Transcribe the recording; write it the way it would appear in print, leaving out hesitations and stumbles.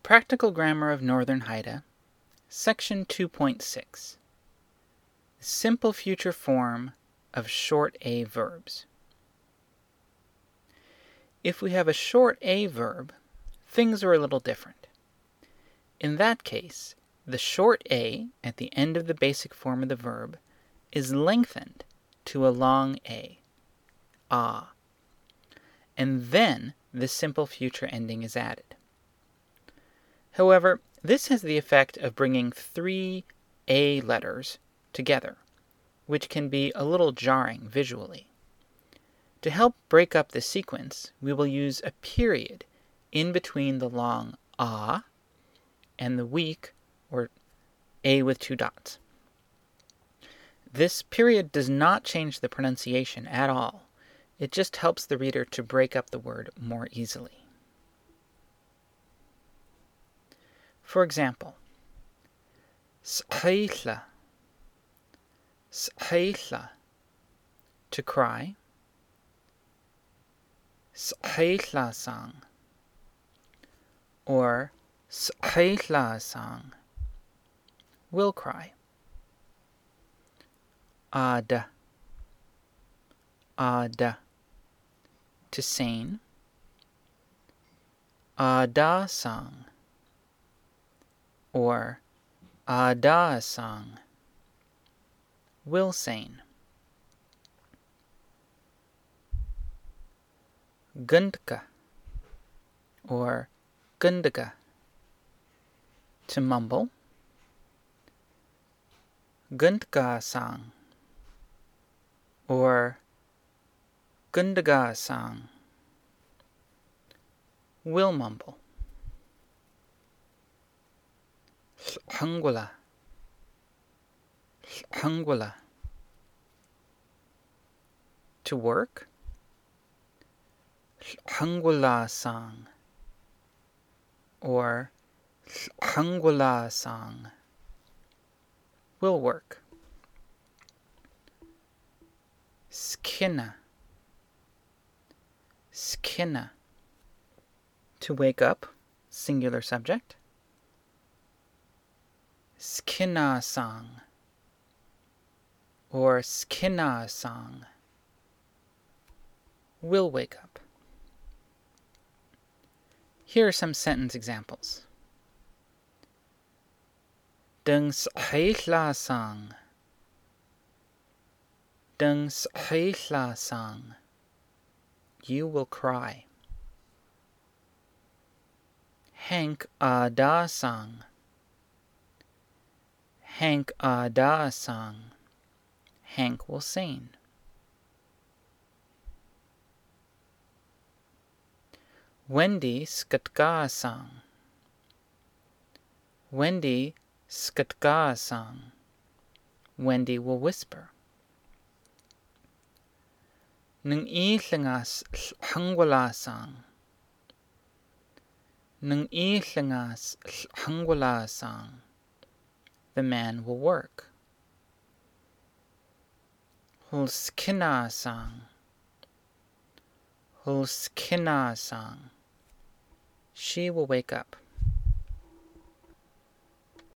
Practical Grammar of Northern Haida, Section 2.6. Simple future form of short A verbs. If we have a short A verb, things are a little different. In that case, the short A at the end of the basic form of the verb is lengthened to a long A, ah, and then the simple future ending is added. However, this has the effect of bringing three A letters together, which can be a little jarring visually. To help break up the sequence, we will use a period in between the long ah and the weak, or A with two dots. This period does not change the pronunciation at all. It just helps the reader to break up the word more easily. For example, s'haithla, s'haithla, to cry, s'haithla sang, or s'haithla sang, will cry. Ada, ada, to sane, ada sang, or ada sang, will sane. Gundka, or gundaga, to mumble, gundka sang, or gundaga sang, will mumble. Hangwala, hangwala, to work, hangwala sang, or hangwala sang, will work. Skinna, skinna, to wake up, singular subject. Skinna sang, or skinna sang, will wake up. Here are some sentence examples. Dung s'haithla sang, dung s'haithla sang, you will cry. Hank ada sang, Hank ada sang, Hank will sing. Wendy skatka sang, Wendy skatka sang, Wendy will whisper. Nung ilangas hangwala sang, Nung ilangas hangwala sang, the man will work. Hulskina sang, Hulskina sang, she will wake up.